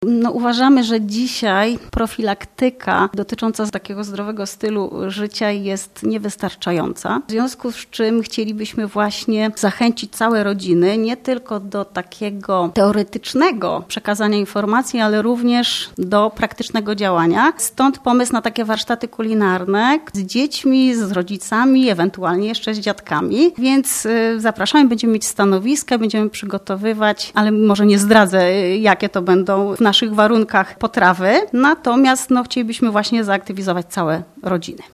Uważamy, że dzisiaj profilaktyka dotycząca takiego zdrowego stylu życia jest niewystarczająca. W związku z czym chcielibyśmy właśnie zachęcić całe rodziny nie tylko do takiego teoretycznego przekazania informacji, ale również do praktycznego działania. Stąd pomysł na takie warsztaty kulinarne z dziećmi, z rodzicami, ewentualnie jeszcze z dziadkami. Więc zapraszamy, będziemy mieć stanowiska, będziemy przygotowywać, ale może nie zdradzę, jakie to będą w naszych warunkach potrawy. Natomiast chcielibyśmy właśnie zaaktywizować całe rodziny.